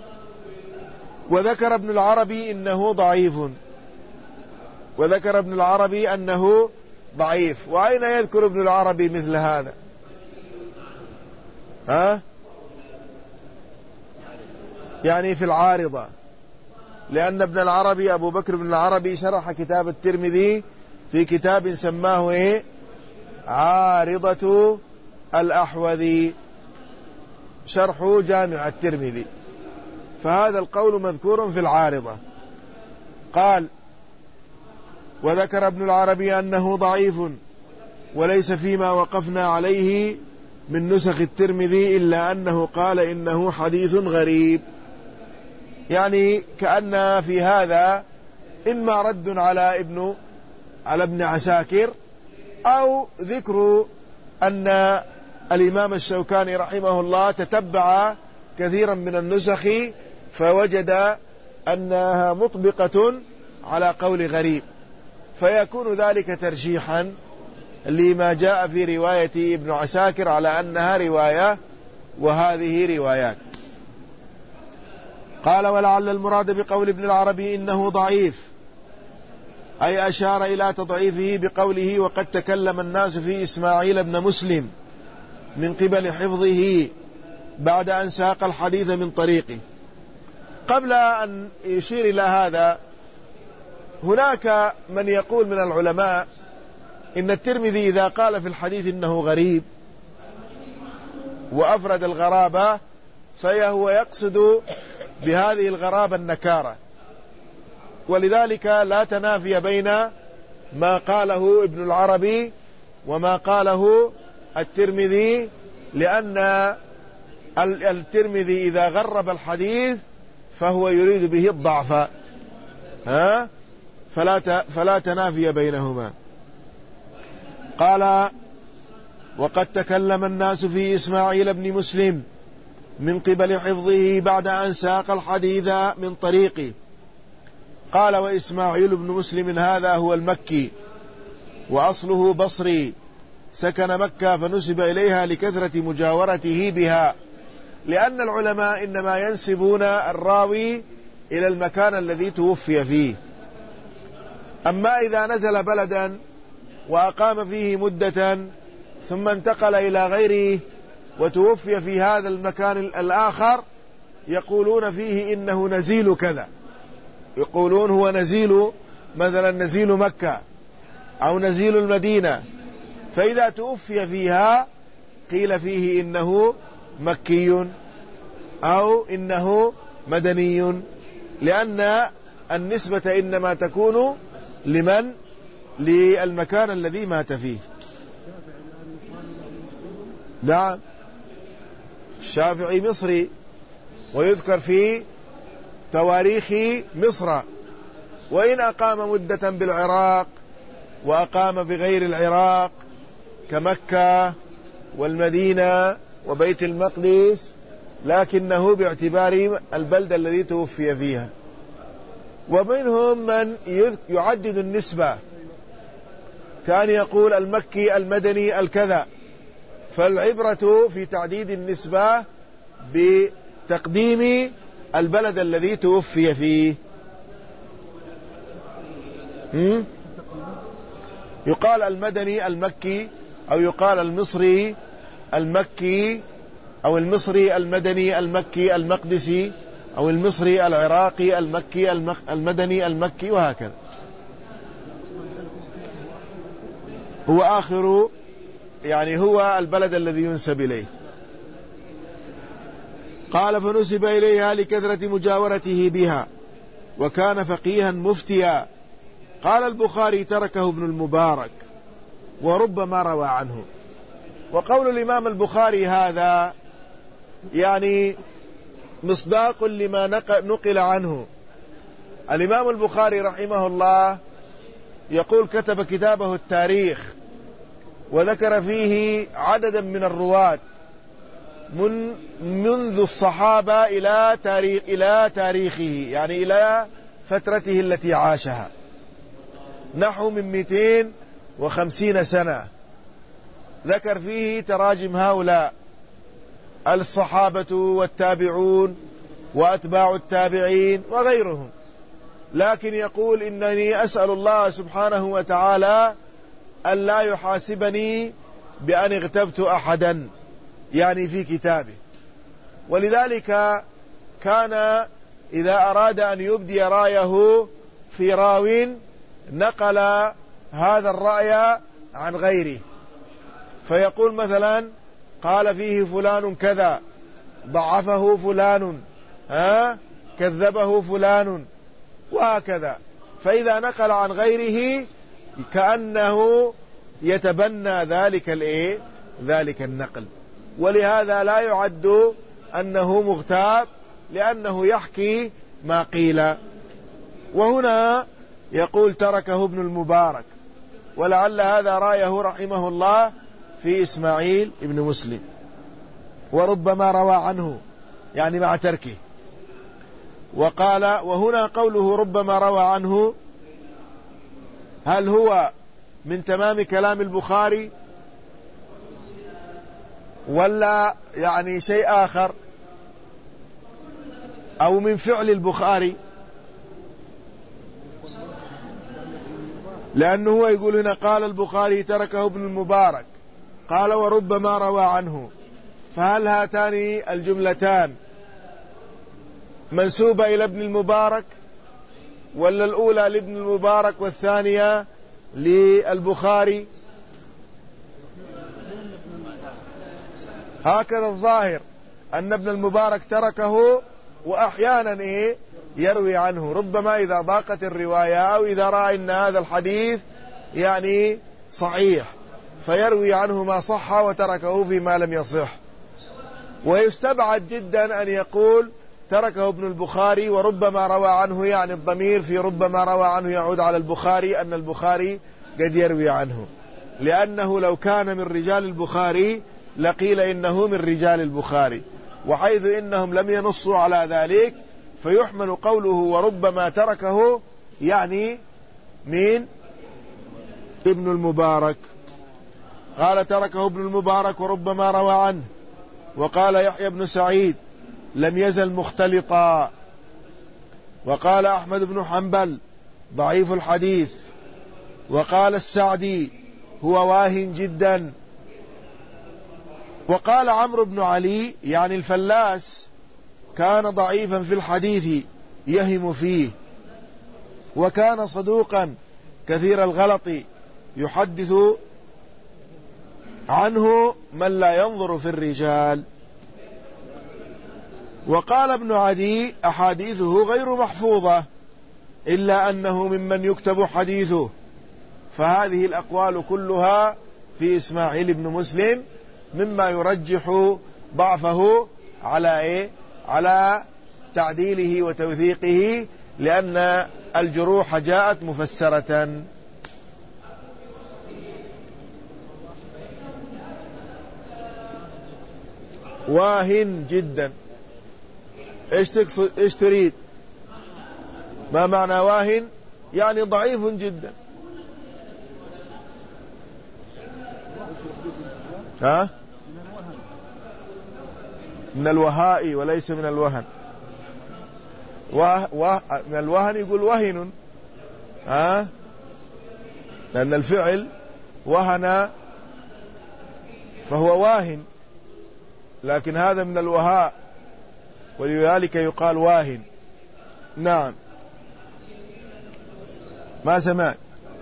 وذكر ابن العربي إنه ضعيف، وذكر ابن العربي أنه ضعيف. وأين يذكر ابن العربي مثل هذا؟ ها؟ يعني في العارضة، لأن ابن العربي أبو بكر بن العربي شرح كتاب الترمذي في كتاب سماه إيه؟ عارضة الأحوذي، شرح جامع الترمذي، فهذا القول مذكور في العارضة. قال وذكر ابن العربي أنه ضعيف وليس فيما وقفنا عليه من نسخ الترمذي إلا أنه قال إنه حديث غريب، يعني كأن في هذا إما رد على ابن على ابن عساكر أو ذكر أن الإمام الشوكاني رحمه الله تتبع كثيرا من النسخ فوجد أنها مطبقة على قول غريب، فيكون ذلك ترجيحا لما جاء في رواية ابن عساكر على أنها رواية وهذه روايات. قال ولعل المراد بقول ابن العربي إنه ضعيف أي أشار إلى تضعيفه بقوله وقد تكلم الناس في إسماعيل بن مسلم من قبل حفظه بعد أن ساق الحديث من طريقه. قبل أن يشير إلى هذا، هناك من يقول من العلماء إن الترمذي إذا قال في الحديث إنه غريب وأفرد الغرابة فهو يقصد بهذه الغرابة النكارة، ولذلك لا تنافي بين ما قاله ابن العربي وما قاله الترمذي، لأن الترمذي إذا غرب الحديث فهو يريد به الضعف، ها فلا فلا تنافي بينهما. قال: وقد تكلم الناس في إسماعيل بن مسلم من قبل حفظه بعد أن ساق الحديث من طريقه. قال: وإسماعيل بن مسلم هذا هو المكي وأصله بصري، سكن مكة فنسب إليها لكثرة مجاورته بها، لأن العلماء إنما ينسبون الراوي إلى المكان الذي توفي فيه. أما إذا نزل بلدا وأقام فيه مدة ثم انتقل إلى غيره وتوفي في هذا المكان الآخر، يقولون فيه إنه نزيل كذا، يقولون هو نزيل مثلا نزيل مكة أو نزيل المدينة، فإذا توفي فيها قيل فيه إنه مكي أو إنه مدني، لأن النسبة إنما تكون لمن للمكان الذي مات فيه. نعم، الشافعي مصري، ويذكر في تواريخ مصر، وإن أقام مدة بالعراق وأقام بغير العراق كمكة والمدينة وبيت المقدس، لكنه باعتبار البلدة الذي توفي فيها. ومنهم من يعدد النسبة، كان يقول المكي المدني الكذا، فالعبرة في تعديد النسبة بتقديم البلد الذي توفي فيه. يقال المدني المكي، أو يقال المصري المكي، أو المصري المدني المكي المقدسي، أو المصري العراقي المكي المدني المكي، وهكذا. هو آخر يعني هو البلد الذي ينسب إليه. قال: فنسب إليها لكثرة مجاورته بها، وكان فقيها مفتيا. قال البخاري: تركه ابن المبارك وربما روى عنه. وقول الإمام البخاري هذا يعني مصداق لما نقل عنه. الإمام البخاري رحمه الله يقول: كتب كتابه التاريخ، وذكر فيه عددا من الرواة من منذ الصحابة إلى تاريخ إلى تاريخه، يعني إلى فترته التي عاشها، نحو من مئتين وخمسين سنة. ذكر فيه تراجم هؤلاء الصحابة والتابعون وأتباع التابعين وغيرهم، لكن يقول: إنني أسأل الله سبحانه وتعالى أن لا يحاسبني بأن اغتبت أحدا، يعني في كتابه. ولذلك كان إذا أراد أن يبدي رأيه في راو نقل هذا الرأي عن غيره، فيقول مثلا: قال فيه فلان كذا، ضعفه فلان، ها كذبه فلان، وهكذا. فإذا نقل عن غيره كأنه يتبنى ذلك الايه ذلك النقل، ولهذا لا يعد أنه مغتاب، لأنه يحكي ما قيل. وهنا يقول: تركه ابن المبارك، ولعل هذا رأيه رحمه الله في إسماعيل ابن مسلم، وربما روى عنه، يعني مع تركه. وقال: وهنا قوله ربما روى عنه، هل هو من تمام كلام البخاري ولا يعني شيء آخر، أو من فعل البخاري؟ لأنه هو يقول هنا: قال البخاري: تركه ابن المبارك، قال: وربما روى عنه. فهل هاتان الجملتان منسوبة إلى ابن المبارك، ولا الأولى لابن المبارك والثانية للبخاري؟ هكذا الظاهر، أن ابن المبارك تركه، وأحيانا إيه يروي عنه، ربما إذا ضاقت الرواية أو إذا رأى أن هذا الحديث يعني صحيح، فيروي عنه ما صح وتركه فيما لم يصح. ويستبعد جدا أن يقول تركه ابن البخاري وربما روى عنه، يعني الضمير في ربما روى عنه يعود على البخاري، أن البخاري قد يروي عنه، لأنه لو كان من رجال البخاري لقيل إنه من رجال البخاري، وحيث إنهم لم ينصوا على ذلك فيحمل قوله وربما تركه يعني من ابن المبارك. قال تركه ابن المبارك وربما روى عنه. وقال يحيى بن سعيد لم يزل مختلطا. وقال أحمد بن حنبل ضعيف الحديث. وقال السعدي هو واهن جدا. وقال عمرو بن علي يعني الفلاس كان ضعيفا في الحديث يهم فيه، وكان صدوقا كثير الغلط يحدث عنه من لا ينظر في الرجال. وقال ابن عدي أحاديثه غير محفوظة إلا أنه ممن يكتب حديثه. فهذه الأقوال كلها في إسماعيل بن مسلم مما يرجح ضعفه على إيه؟ على تعديله وتوثيقه، لأن الجروح جاءت مفسرة. واهن جدا، ايش تقصد؟ ايش تريد؟ ما معنى واهن؟ يعني ضعيف جدا. ها؟ من الوهاء وليس من الوهن. وه... وه... من الوهن يقول وهن، ها؟ لأن الفعل وهن فهو واهن، لكن هذا من الوهاء ولذلك يقال واهن. نعم. ما سمعت؟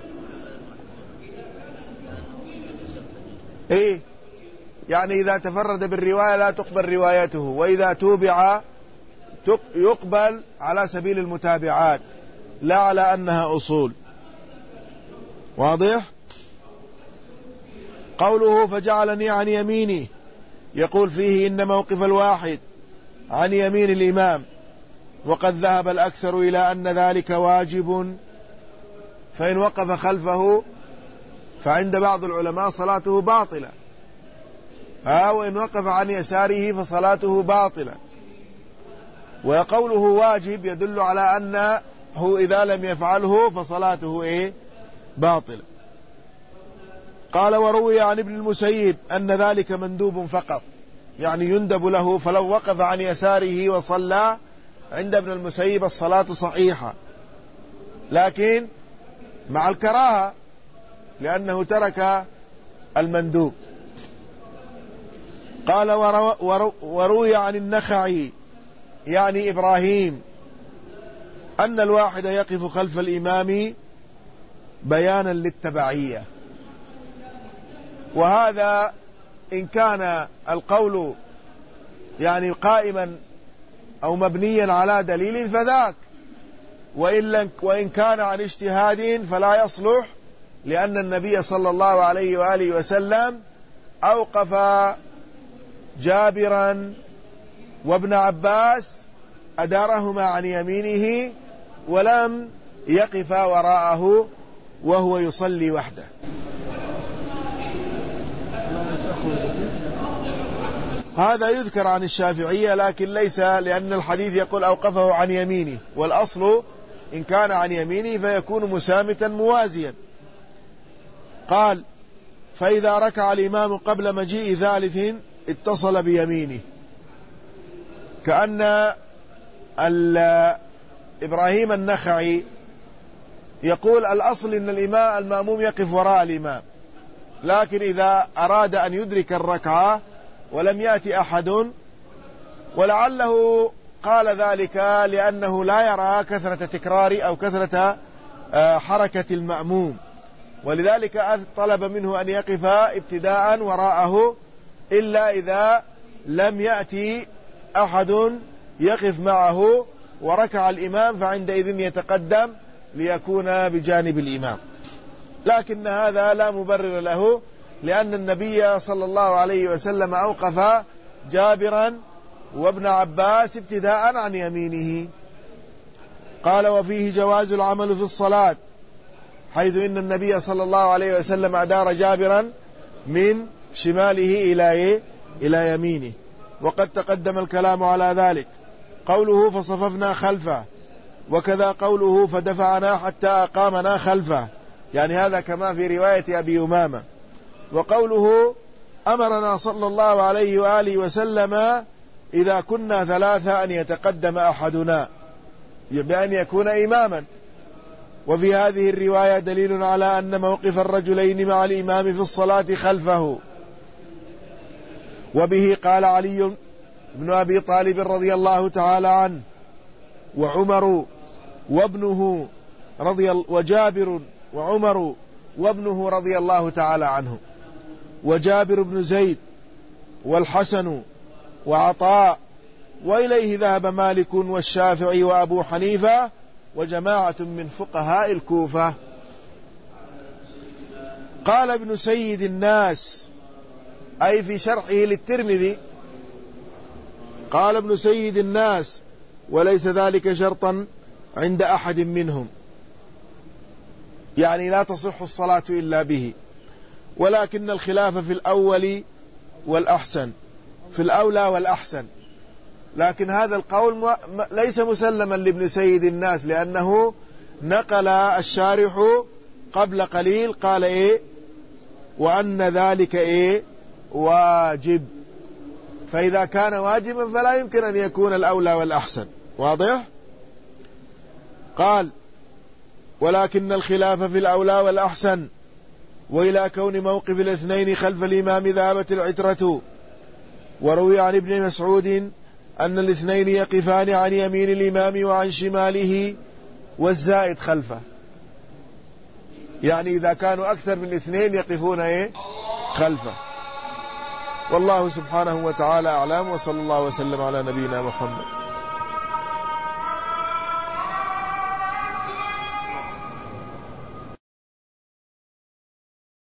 ايه يعني إذا تفرد بالرواية لا تقبل روايته، وإذا توبع يقبل على سبيل المتابعات لا على أنها أصول. واضح؟ قوله فجعلني عن يميني يقول فيه إن موقف الواحد عن يمين الإمام، وقد ذهب الأكثر إلى أن ذلك واجب، فإن وقف خلفه فعند بعض العلماء صلاته باطلة، ها وإن وقف عن يساره فصلاته باطلة. وقوله واجب يدل على أنه إذا لم يفعله فصلاته إيه؟ باطلة. قال وروي عن ابن المسيب أن ذلك مندوب فقط، يعني يندب له، فلو وقف عن يساره وصلى عند ابن المسيب الصلاة صحيحة، لكن مع الكراهة لأنه ترك المندوب. قال ورو ورو وروي عن النخعي يعني إبراهيم أن الواحد يقف خلف الإمام بيانا للتبعية. وهذا إن كان القول يعني قائما أو مبنيا على دليل فذاك، وإن, وإن كان عن اجتهاد فلا يصلح، لأن النبي صلى الله عليه وآله وسلم أوقف جابرا وابن عباس أدارهما عن يمينه ولم يقف وراءه وهو يصلي وحده. هذا يذكر عن الشافعية لكن ليس، لأن الحديث يقول أوقفه عن يمينه، والأصل إن كان عن يمينه فيكون مسامتا موازيا. قال فإذا ركع الإمام قبل مجيء ثالث اتصل بيمينه، كأن إبراهيم النخعي يقول الأصل إن الإمام المأموم يقف وراء الإمام، لكن إذا أراد أن يدرك الركعة ولم يأتي أحد، ولعله قال ذلك لأنه لا يرى كثرة تكرار أو كثرة حركة المأموم، ولذلك طلب منه أن يقف ابتداء وراءه إلا إذا لم يأتي أحد يقف معه وركع الإمام، فعندئذ يتقدم ليكون بجانب الإمام. لكن هذا لا مبرر له، لأن النبي صلى الله عليه وسلم أوقف جابرا وابن عباس ابتداء عن يمينه. قال: وفيه جواز العمل في الصلاة، حيث إن النبي صلى الله عليه وسلم أدار جابرا من شماله إلى إيه؟ إلى يمينه، وقد تقدم الكلام على ذلك. قوله فصففنا خلفه، وكذا قوله فدفعنا حتى أقامنا خلفه، يعني هذا كما في رواية أبي أمامة. وقوله أمرنا صلى الله عليه وآله وسلم إذا كنا ثلاثة أن يتقدم أحدنا، بأن يكون إماما. وفي هذه الرواية دليل على أن موقف الرجلين مع الإمام في الصلاة خلفه. وبه قال علي بن أبي طالب رضي الله تعالى عنه، وعمر وابنه رضي وجابر وعمر وابنه رضي الله تعالى عنه، وجابر بن زيد والحسن وعطاء، وإليه ذهب مالك والشافعي وأبو حنيفة وجماعة من فقهاء الكوفة. قال ابن سيد الناس، أي في شرحه للترمذي، قال ابن سيد الناس: وليس ذلك شرطا عند أحد منهم، يعني لا تصح الصلاة إلا به، ولكن الخلاف في الأول والأحسن، في الأولى والأحسن. لكن هذا القول ليس مسلما لابن سيد الناس، لأنه نقل الشارح قبل قليل قال إيه؟ وأن ذلك إيه؟ واجب. فإذا كان واجبا فلا يمكن أن يكون الأولى والأحسن. واضح؟ قال: ولكن الخلاف في الأولى والأحسن، وإلى كون موقف الاثنين خلف الإمام ذهبت العترة. وروي عن ابن مسعود أن الاثنين يقفان عن يمين الإمام وعن شماله والزائد خلفه، يعني إذا كانوا أكثر من اثنين يقفون إيه؟ خلفه. والله سبحانه وتعالى أعلم، وصلى الله وسلم على نبينا محمد.